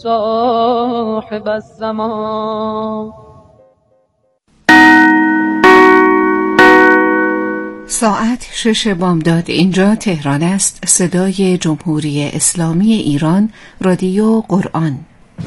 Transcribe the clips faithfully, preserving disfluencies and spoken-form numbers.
صاحب الزمان. ساعت شش بامداد. اینجا تهران است. صدای جمهوری اسلامی ایران، رادیو قرآن.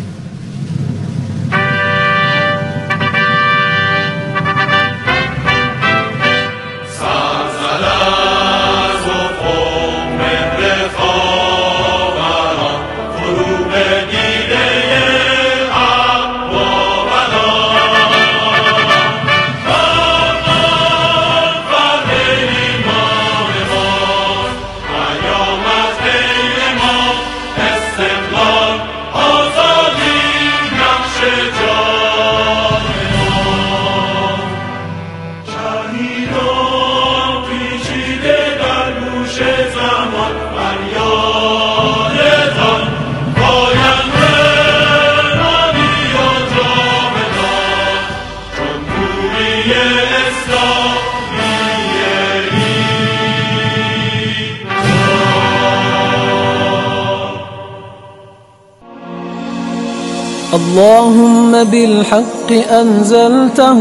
اللهم بالحق أنزلته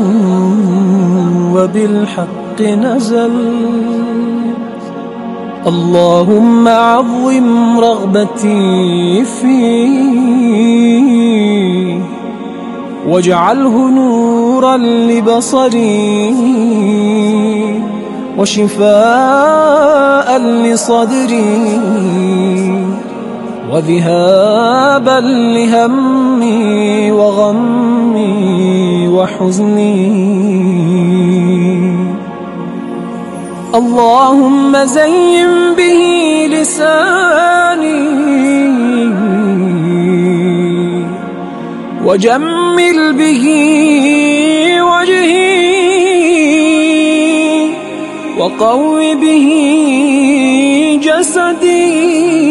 وبالحق نزل. اللهم عظم رغبتي فيه واجعله نورا لبصري وشفاء لصدري وذهابا لهمي وغمي وحزني. اللهم زين به لساني وجمل به وجهي وقو به جسدي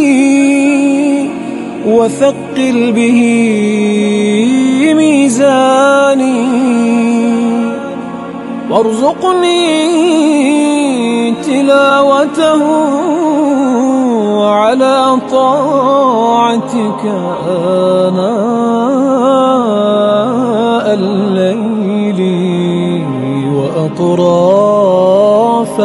وثقل به ميزاني وارزقني تلاوته على طاعتك آناء الليل وأطراف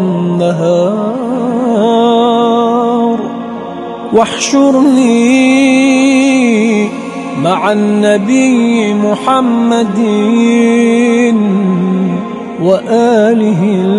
النهار واحشرني مع النبي محمد وآله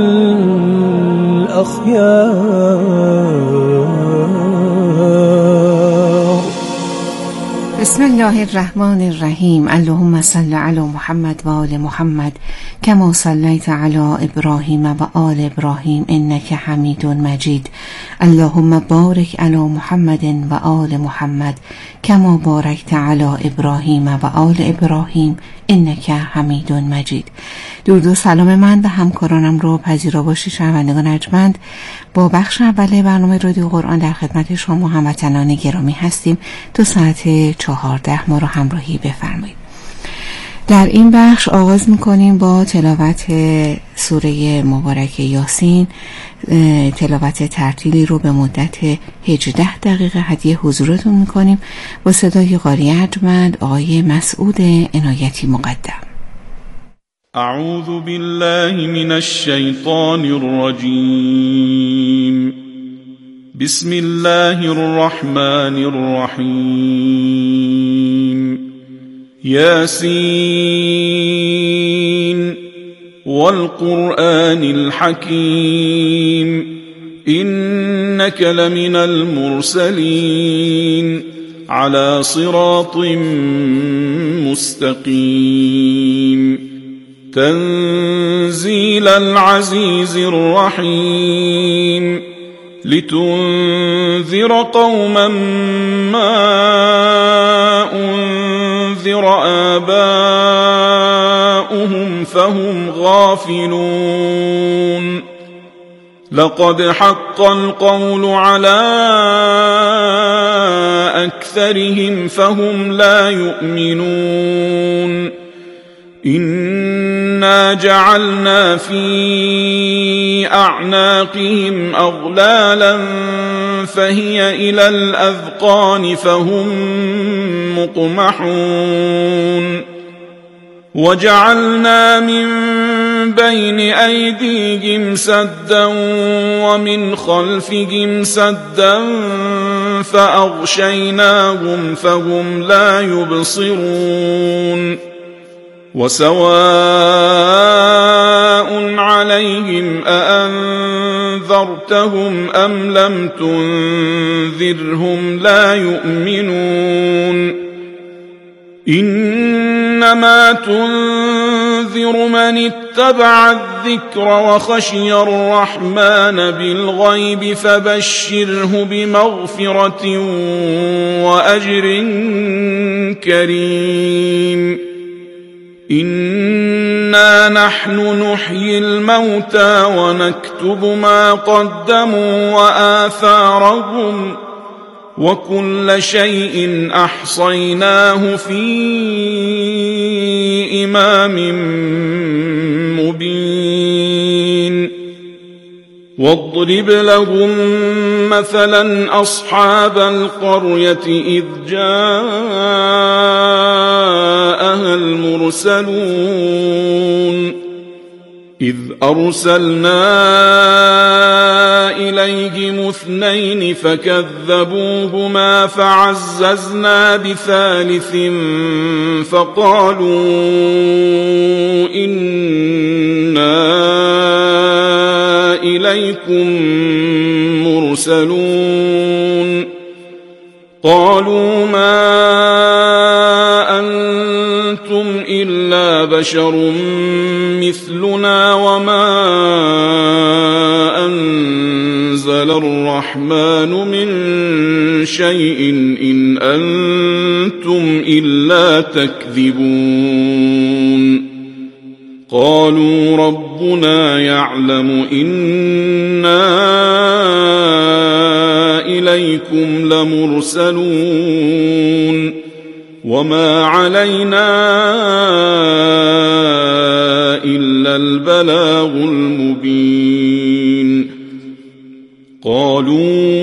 الأخيار. بسم الله الرحمن الرحیم. اللهم صل علی محمد و آل محمد کما صلیت علی ابراهیم و آل ابراهیم انک حمید مجید. اللهم بارک علی محمد و آل محمد کما بارکت علی ابراهیم و آل ابراهیم انک حمید مجید. درود و سلام من به همکارانم رو پذیرا باشید. شنوندگان ارجمند، با بخش اول برنامه رادیو قرآن در خدمت شما هموطنان گرامی هستیم. تا ساعت چهارده ما رو همراهی بفرمایید. در این بخش آغاز میکنیم با تلاوت سوره مبارک یاسین. تلاوت ترتیلی رو به مدت هجده دقیقه هدیه حضورتون میکنیم با صدای قاری ارجمند آقای مسعود عنایتی مقدم. اعوذ بالله من الشیطان الرجیم. بسم الله الرحمن الرحیم. یاسین والقرآن الحکیم إنك لمن المرسلين على صراط مستقيم تنزيل العزيز الرحيم لتنذر قوما ما أنذر آباؤهم فهم غافلون لقد حق القول على أكثرهم فهم لا يؤمنون إنا جعلنا في أعناقهم أغلالا فهي إلى الأذقان فهم يقمحون وجعلنا من بين أيديهم سدا ومن خلفهم سدا فأغشيناهم فهم لا يبصرون وسواء عليهم أأنذرتهم أم لم تنذرهم لا يؤمنون إنما تنذر من اتبع الذكر وخشي الرحمن بالغيب فبشره بمغفرة وأجر كريم إنا نحن نحيي الموتى ونكتب ما قدموا وآثارهم وكل شيء أحصيناه في إمام مبين واضرب لهم مثلا أصحاب القرية إذ جاءها المرسلون إذ أرسلنا إليهم اثنين فكذبوهما فعززنا بثالث فقالوا إنا إليكم مرسلون قالوا ما أنتم إلا بشر مثلنا وما أنزل الرحمن من شيء إن أنتم إلا تكذبون قالوا ربنا يعلم إنا إليكم لمرسلون وما علينا إلا البلاغ المبين قالوا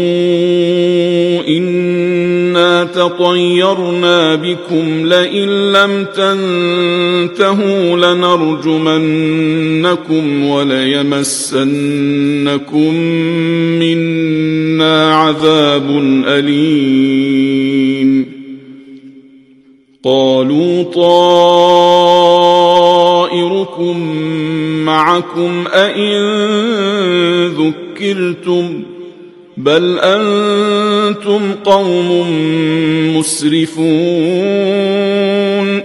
إنا تطيرنا بكم لئن لم تنتهوا لنرجمنكم وليمسنكم منا عذاب أليم قالوا طائركم معكم أئن ذكرتم بل أنتم قوم مسرفون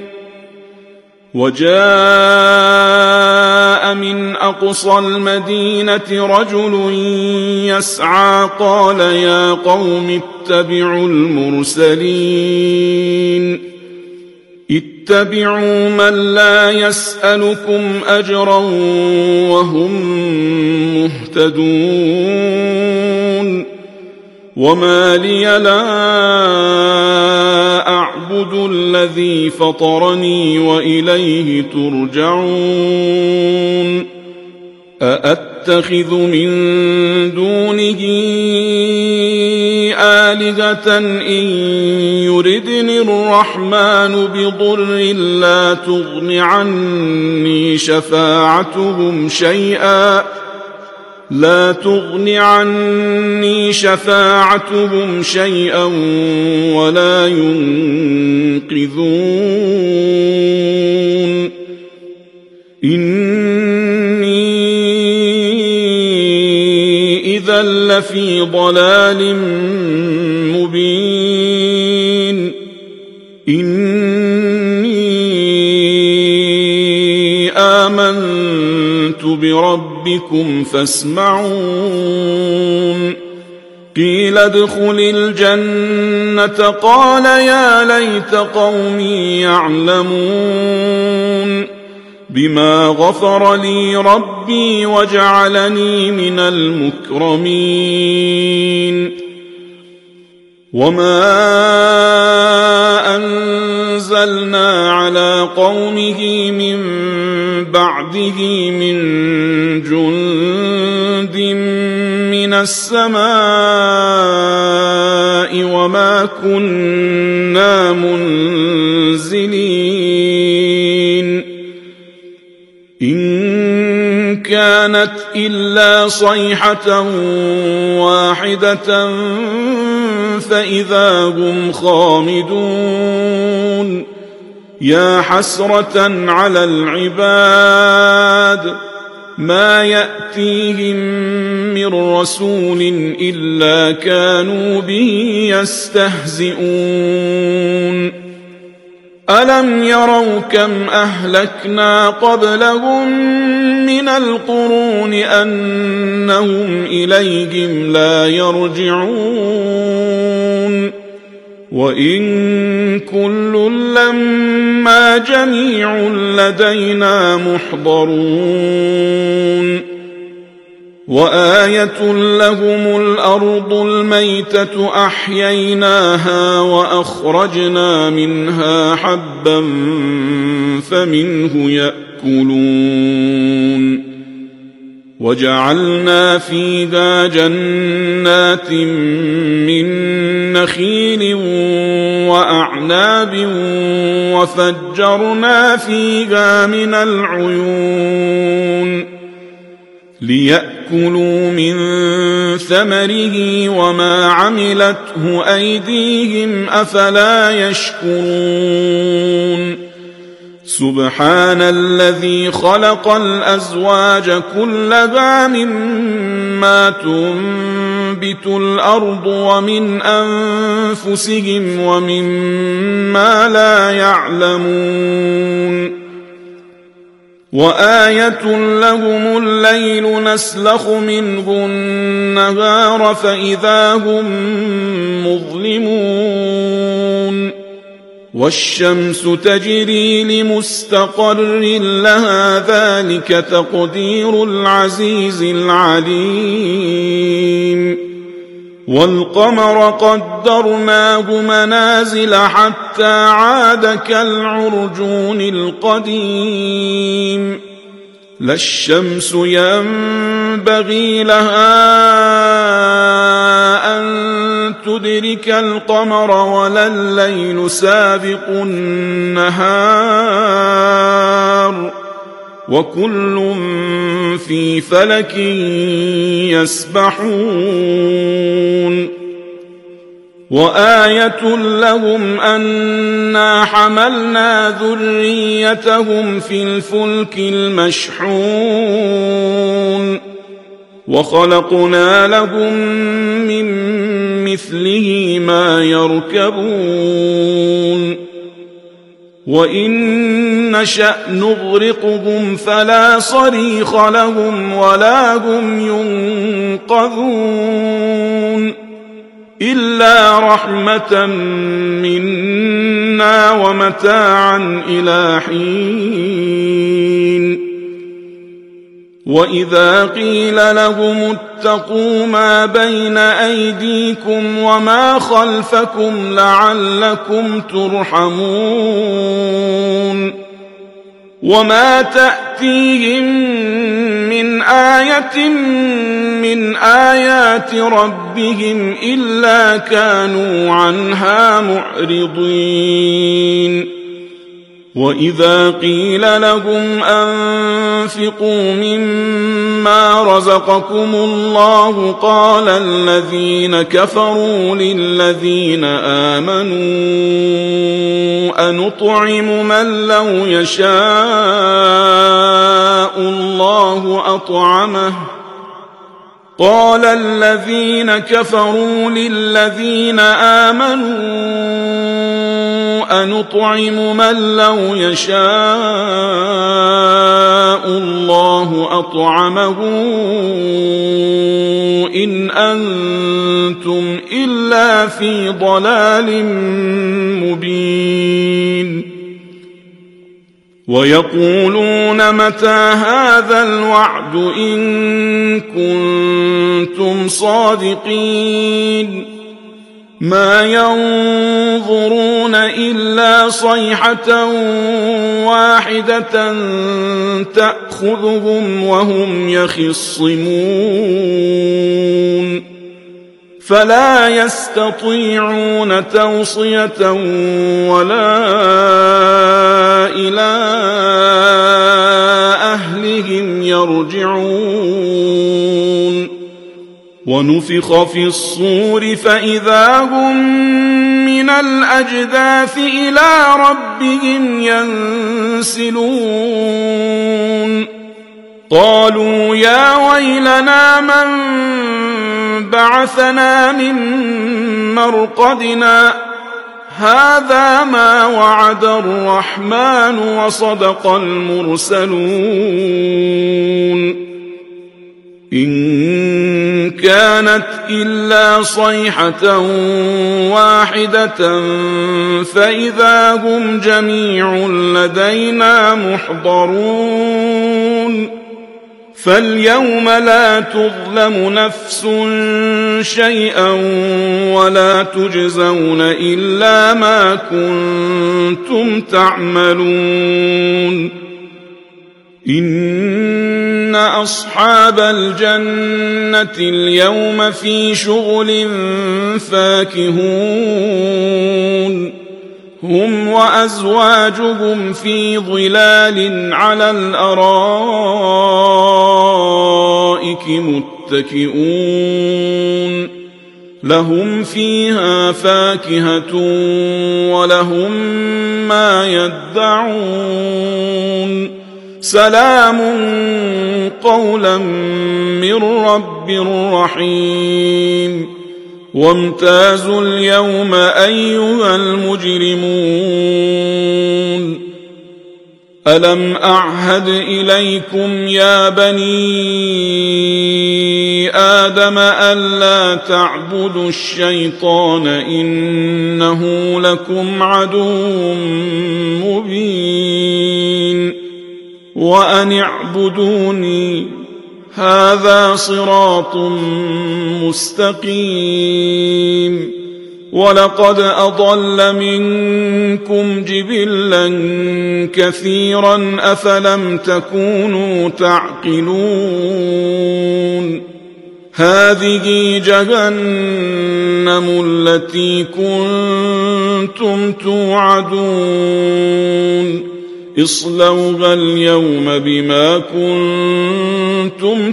وجاء من أقصى المدينة رجل يسعى قال يا قوم اتبعوا المرسلين اتبعوا من لا يسألكم أجرا وهم مهتدون وما لي لا أعبد الذي فطرني وإليه ترجعون أأتخذ من دونه آلهة إن يردني الرحمن بضر لا تغن عني شفاعتهم شيئا لا تغن عني شفاعتهم شيئا ولا ينقذون إني إذا لفي ضلال مبين إني آمنت بربكم فاسمعون قيل ادخل الجنة قال يا ليت قومي يعلمون بما غفر لي ربي وجعلني من المكرمين وما أنزلنا على قومه من بعده من جند من السماء وما كنا منزلين إن كانت إلا صيحة واحدة فإذا هم خامدون يا حسرة على العباد ما يأتيهم من رسول إلا كانوا به يستهزئون ألم يروا كم أهلكنا قبلهم من القرون أنهم إليهم لا يرجعون وإن كل لما جميع لدينا محضرون وآية لهم الأرض الميتة أحييناها وأخرجنا منها حبا فمنه يأكلون وجعلنا فيها جنات من نخيل وأعناب وفجرنا فيها من العيون ليأكلوا من ثمره وما عملته أيديهم أفلا يشكرون سبحان الذي خلق الأزواج كلها مما تنبت الأرض ومن أنفسهم ومما لا يعلمون وآية لهم الليل نسلخ منه النهار فإذا هم مظلمون والشمس تجري لمستقر لها ذلك تقدير العزيز العليم والقمر قدرناه منازل حتى عاد كالعرجون القديم لا الشمس ينبغي لها أن تدرك القمر ولا الليل سابق النهار وكل في فلك يسبحون وآية لهم أنا حملنا ذريتهم في الفلك المشحون وخلقنا لهم من مثله ما يركبون وإن نشأ نغرقهم فلا صريخ لهم ولا هم ينقذون إلا رحمة منا ومتاعا إلى حين وإذا قيل لهم اتقوا ما بين أيديكم وما خلفكم لعلكم ترحمون وما تأتيهم من آية من آيات ربهم إلا كانوا عنها معرضين وإذا قيل لهم أنفقوا مما رزقكم الله قال الذين كفروا للذين آمنوا أنطعم من لو يشاء الله أطعمه قال الذين كفروا للذين آمنوا أنطعم من لو يشاء الله أطعمه إن أنتم إلا في ضلال مبين ويقولون متى هذا الوعد إن كنتم صادقين ما ينظرون إلا صيحة واحدة تأخذهم وهم يخصمون فلا يستطيعون توصية ولا إلى أهلهم يرجعون ونفخ في الصور فإذا هم من الأجداث إلى ربهم ينسلون قالوا يا ويلنا من بعثنا من مرقدنا هذا ما وعد الرحمن وصدق المرسلون إن كانت إلا صيحة واحدة فإذا هم جميع لدينا محضرون فاليوم لا تظلم نفس شيئا ولا تجزون إلا ما كنتم تعملون إن أصحاب الجنة اليوم في شغل فاكهون هم وأزواجهم في ظلال على الأرائك متكئون لهم فيها فاكهة ولهم ما يدعون سلام قولا من رب رحيم وامتازوا اليوم أيها المجرمون ألم أعهد إليكم يا بني آدم ألا تعبدوا الشيطان إنه لكم عدو مبين وأن اعبدوني هذا صراط مستقيم ولقد أضل منكم جبلا كثيرا أفلم تكونوا تعقلون هذه جهنم التي كنتم توعدون اصلوها اليوم بما كنتم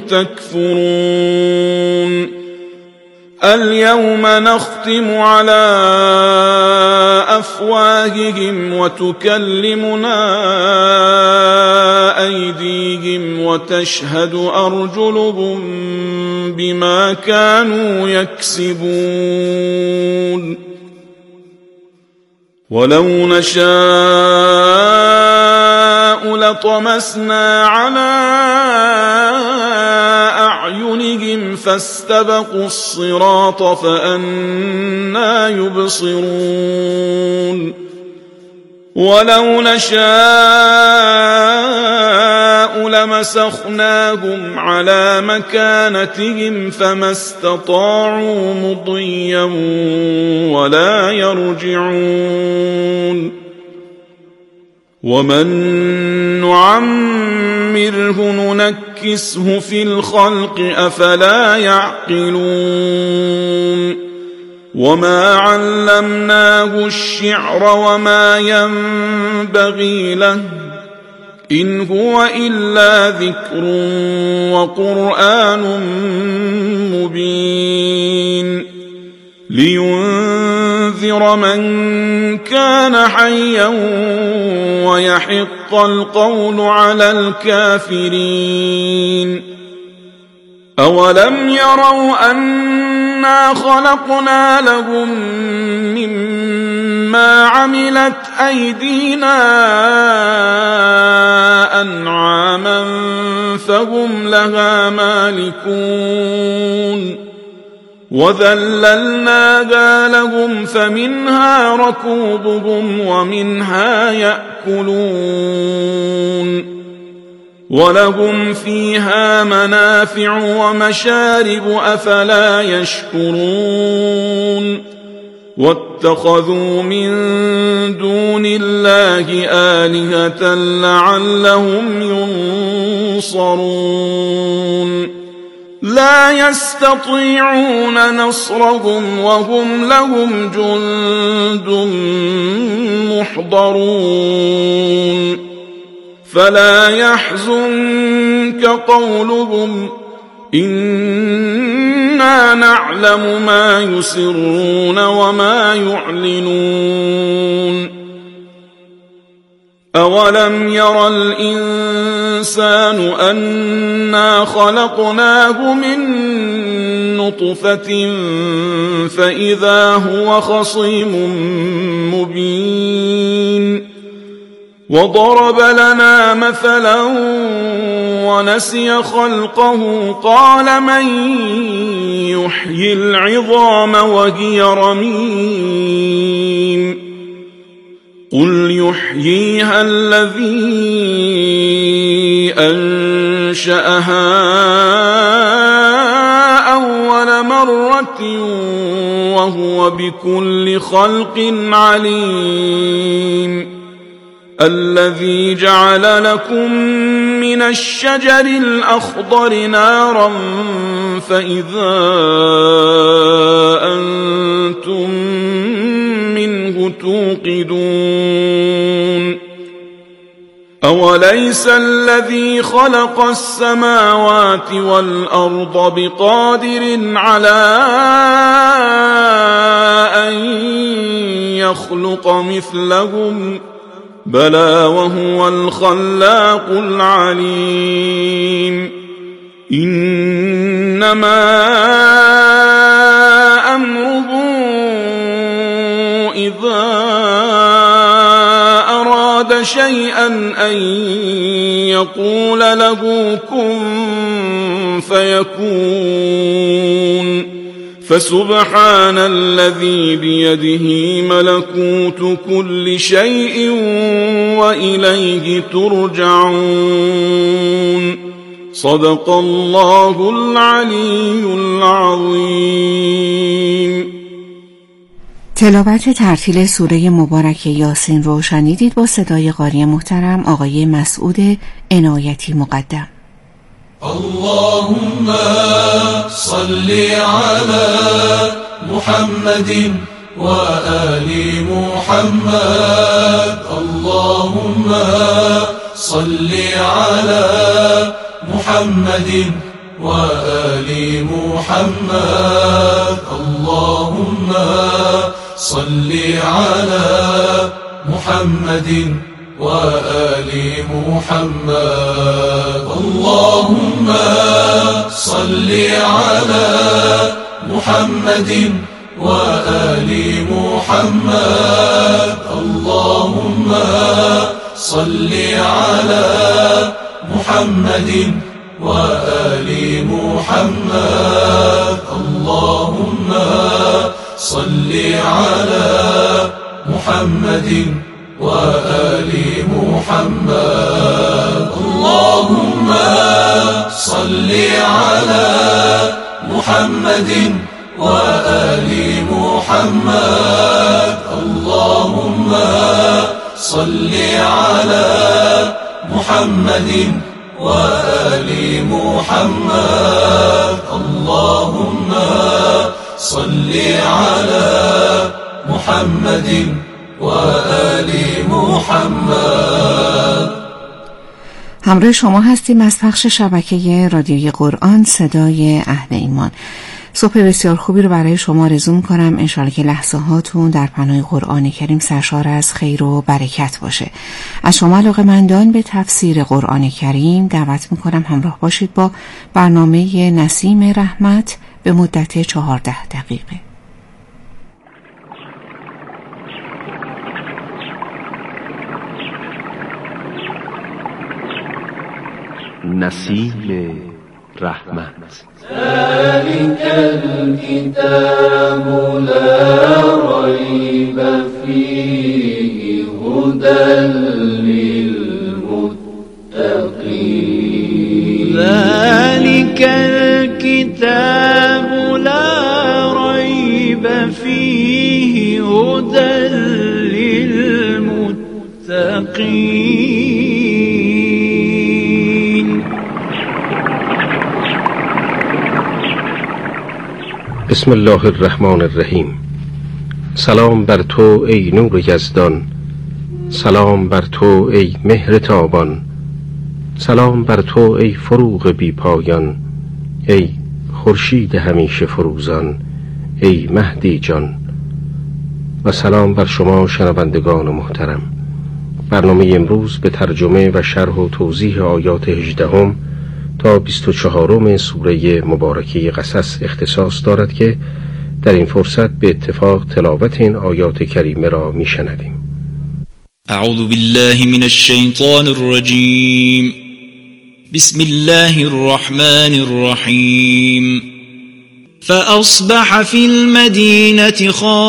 تكفرون اليوم نختم على أفواههم وتكلمنا أيديهم وتشهد أرجلهم بما كانوا يكسبون ولو نشاء لطمسنا على أعينهم فاستبقوا الصراط فأنى يبصرون ولو نشاء لمسخناهم على مكانتهم فما استطاعوا مضيا ولا يرجعون ومن نعمره ننكسه في الخلق أفلا يعقلون وما علمناه الشعر وما ينبغي له إن هو إلا ذكر وقرآن مبين لينذر من كان حيا ويحق القول على الكافرين أولم يروا أنا خلقنا لهم مما عملت أيدينا أنعاما فهم لها مالكون وذللناها لهم فمنها ركوبهم ومنها يأكلون ولهم فيها منافع ومشارب أفلا يشكرون واتخذوا من دون الله آلهة لعلهم ينصرون لا يستطيعون نصرهم وهم لهم جند محضرون فلا يحزنك قولهم إنا نعلم ما يسرون وما يعلنون أولم ير الإنسان أنا خلقناه من نطفة فإذا هو خصيم مبين وضرب لنا مثلا ونسي خلقه قال من يحيي العظام وهي رميم قل يحييها الذي أنشأها أول مرة وهو بكل خلق عليم الذي جعل لكم من الشجر الأخضر نارا فإذا أنتم منه توقدون أوليس الذي خلق السماوات والأرض بقادر على أن يخلق مثلهم بلى وهو الخلاق العليم إنما أمره إذا أراد شيئا أن يقول له كن فيكون فسبحان الذي بيده ملكوت كل شيء وإليه ترجعون صدق الله العلی العظیم. تلاوت ترتیل سوره مبارک یاسین رو شنیدید با صدای قاری محترم آقای مسعود عنایتی مقدم. اللهم صل على محمد وآل محمد اللهم صل على محمد وآل محمد اللهم صل على محمد وآل محمد اللهم صل على محمد وآل محمد اللهم صل على محمد وآل محمد اللهم صل على محمد وآل محمد اللهم صل على محمد وآل محمد اللهم صل على محمد وآل محمد اللهم صل على محمد وآل محمد. همراه شما هستیم از پخش شبکه رادیوی قرآن صدای اهل ایمان. صبح بسیار خوبی رو برای شما آرزو می‌کنم. انشالله که لحظه هاتون در پناه قرآن کریم سرشار از خیر و برکت باشه. از شما علاقه‌مندان به تفسیر قرآن کریم دعوت می‌کنم همراه باشید با برنامه نسیم رحمت به مدت چهارده دقیقه. نسیم رحمت. ذلك الكتاب لا ريب فيه هدى للمتقين. ذلك الكتاب لا ريب فيه المتقين. بسم الله الرحمن الرحیم. سلام بر تو ای نور یزدان، سلام بر تو ای مهر تابان، سلام بر تو ای فروغ بی پایان، ای خورشید همیشه فروزان، ای مهدی جان. و سلام بر شما شنوندگان محترم. برنامه امروز به ترجمه و شرح و توضیح آیات هجدهم تا بیست و چهارم سوره مبارکه قصص اختصاص دارد که در این فرصت به اتفاق تلاوت این آیات کریمه را میشنویم. اعوذ بالله من الشیطان الرجیم. بسم الله الرحمن الرحیم. فأصبح في المدينة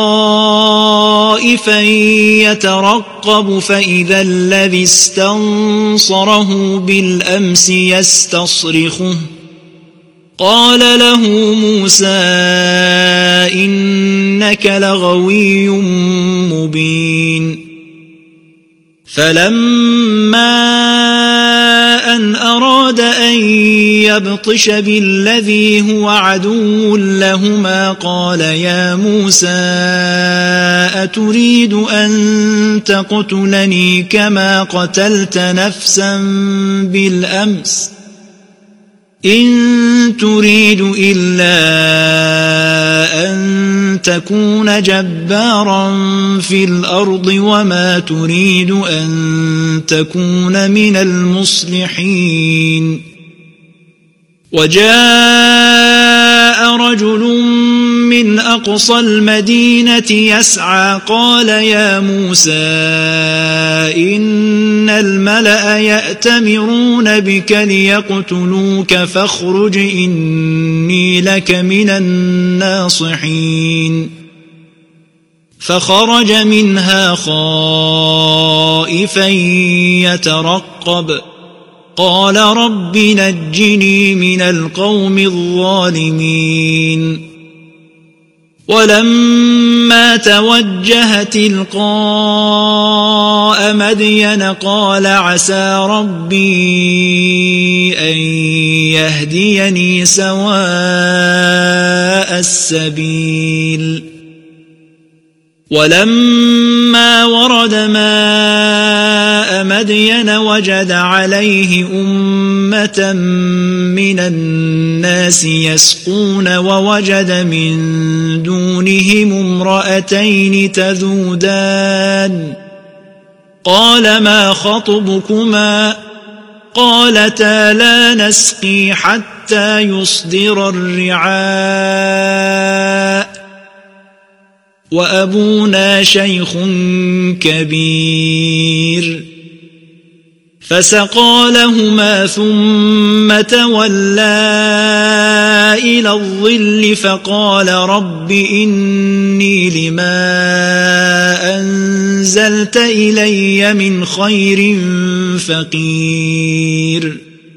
خائفا يترقب فإذا الذي استنصره بالأمس يستصرخه قال له موسى إنك لغوي مبين. فلما أن أراد أن يبطش بالذي هو عدو لهما قال يا موسى أتريد أن تقتلني كما قتلت نفسا بالأمس إن تريد إلا أن تكون جبارا في الأرض وما تريد أن تكون من المصلحين. وجاء رجل من أقصى المدينة يسعى قال يا موسى إن الملأ يأتمرون بك ليقتلوك فاخرج إني لك من الناصحين. فخرج منها خائفا يترقب قال رب نجني من القوم الظالمين. ولما توجه تلقاء مدين قال عسى ربي أن يهديني سواء السبيل. ولما ورد ماء مدين وجد عليه أمة من الناس يسقون ووجد من دونهم امرأتين تذودان قال ما خطبكما قالتا لا نسقي حتى يصدر الرعاء وأبونا شيخ كبير. فسقى لهما ثم تولى إلى الظل فقال رب إني لما أنزلت إلي من خير فقير.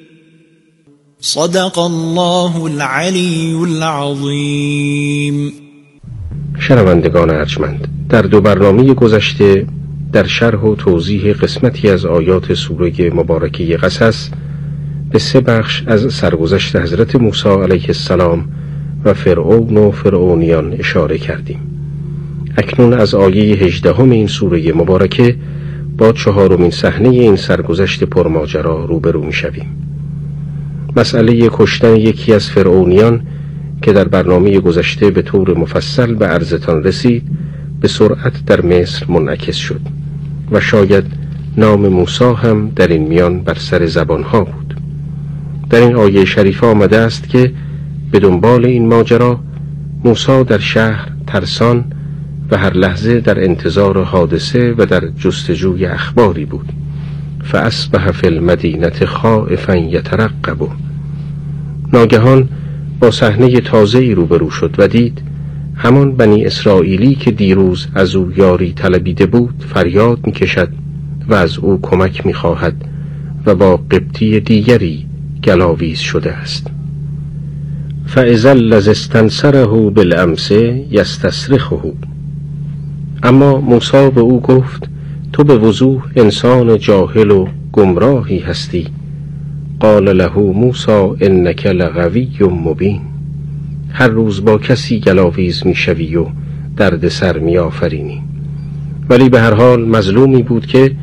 صدق الله العلي العظيم. شنوندگان ارجمند، در دو برنامه گذشته در شرح و توضیح قسمتی از آیات سوره مبارکه قصص به سه بخش از سرگذشت حضرت موسی علیه السلام و فرعون و فرعونیان اشاره کردیم. اکنون از آیه هجدهم این سوره مبارکه با چهارمین صحنه این سرگذشت پرماجرا روبرو می‌شویم. مسئله کشتن یکی از فرعونیان که در برنامه گذشته به طور مفصل به عرضتان رسید به سرعت در مصر منعکس شد و شاید نام موسی هم در این میان بر سر زبانها بود. در این آیه شریفه آمده است که به دنبال این ماجرا موسی در شهر ترسان و هر لحظه در انتظار حادثه و در جستجوی اخباری بود. فاصبح فی المدینة خائفا یترقب. ناگهان با صحنه تازه‌ای روبرو شد و دید همان بنی اسرائیلی که دیروز از او یاری طلبیده بود فریاد می‌کشد و از او کمک می‌خواهد و با قبطی دیگری گلاویز شده است. فاذا الذی استنصره بالامس یستصرخه. اما موسی به او گفت تو به وضوح انسان جاهل و گمراهی هستی. قال له موسی انک لغوی مبین. هر روز با کسی گلاویز میشوی و درد سر میآفرینی. ولی به هر حال مظلومی بود که